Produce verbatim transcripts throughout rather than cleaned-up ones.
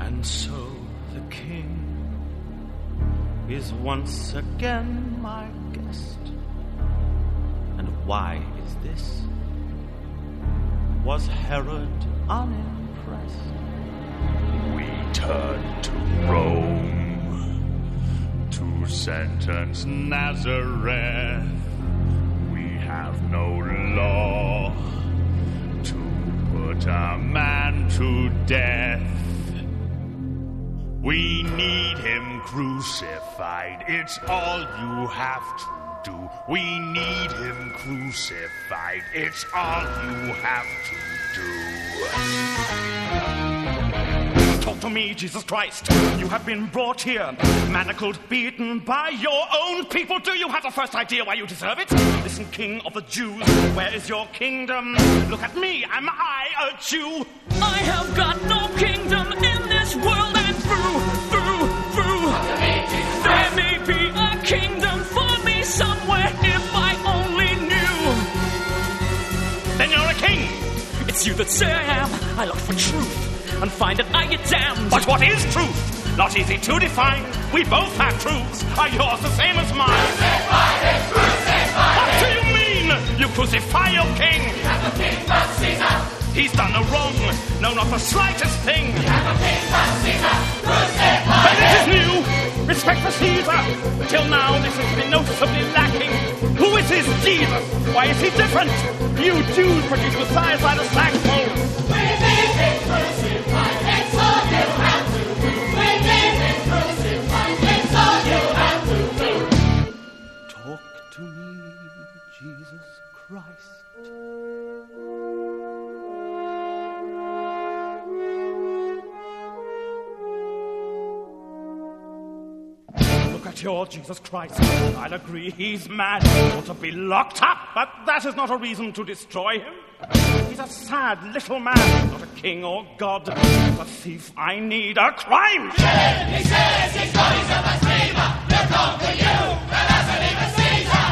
And so the king is once again my guest. And why is this? Was Herod unimpressed? We turn to Rome to sentence Nazareth. We have no law to put a man to death. We need him crucified. It's all you have to do. We need him crucified. It's all you have to do. Talk to me, Jesus Christ. You have been brought here, manacled, beaten by your own people. Do you have the first idea why you deserve it? Listen, King of the Jews, where is your kingdom? Look at me, am I a Jew? I have got no kingdom in this world, and through, through, through, there may be a kingdom for me somewhere if I only knew. Then you're a king. It's you that say I am. I look for truth and find that I get damned. But what is truth? Not easy to define. We both have truths. Are yours the same as mine? Crucify him, crucify What him. do you mean? You crucify your king. We have no king but Caesar. He's done no wrong. No, not the slightest thing. We have no king but Caesar. Crucify But this is him. new. Respect for Caesar. Till now, this has been noticeably lacking. Who is this Jesus? Why is he different? You Jews produce Messiahs like a flagpole. We need him crucified. It's all you have to do. We need him crucified. It's all you have to do. Talk to me, Jesus Christ. Look at your Jesus Christ. I'll agree he's mad. Ought to be locked up, but that is not a reason to destroy him. He's a sad little man, not a king or god. A thief I need, a crime. He says his body's a blasphemer. They'll conquer you, but doesn't even Caesar.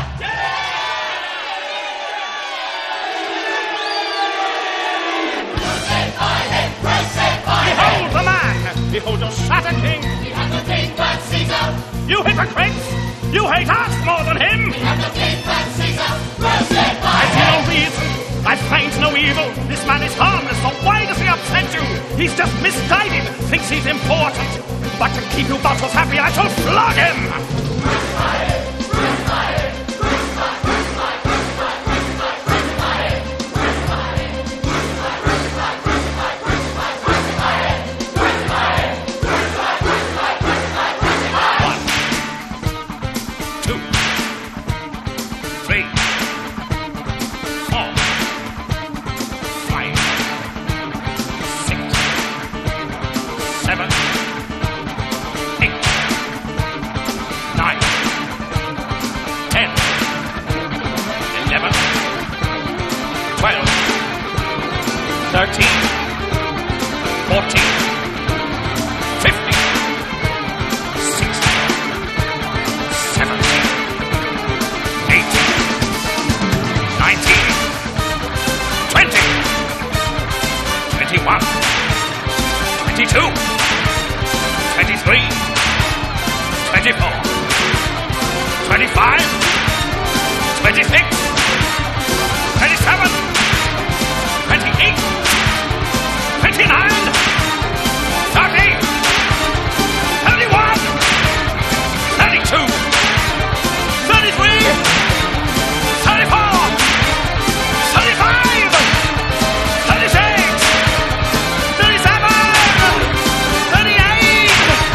Crucify him, crucify him. Behold the man! Behold your shattered king! We have no king but Caesar. You hypocrites! You hate us more than him! We have no king but Caesar. Crucify I see him. no reason. I find no evil. This man is harmless, so why does he upset you? He's just misguided, thinks he's important. But to keep you bottles happy, I shall flog him! Crucify him, crucify him, crucify, crucify, crucify, crucify, crucify him, crucify him, crucify, crucify, crucify, crucify, crucify him, crucify him, crucify, crucify, crucify, crucify. One, two, three, four, five, six, seven, eight, nine, ten, eleven, twelve, thirteen, fourteen, fifteen, sixteen, seventeen, eighteen, nineteen, twenty, twenty-one, twenty-two, twenty-three, twenty-four, twenty-five, twenty-six, twenty-seven, twenty-eight, twenty-nine, thirty, thirty-one, thirty-two, thirty-three, thirty-four, thirty-five, thirty-six, thirty-seven, thirty-eight,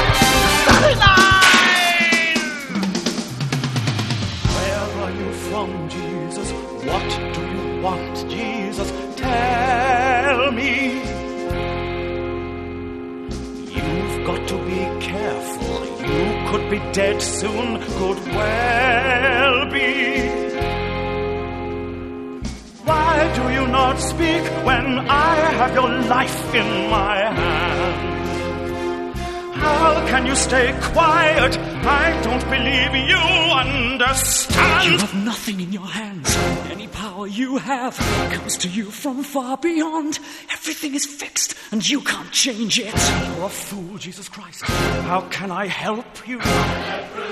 thirty-nine. Where are you from, Jesus? What do you want, Jesus? Tell me. You've got to be careful. You could be dead soon, could well be. Why do you not speak when I have your life in my hand? How can you stay quiet? I don't believe you understand. You have nothing in your hands. Any power you have comes to you from far beyond. Everything is fixed, and you can't change it. You're a fool, Jesus Christ. How can I help you?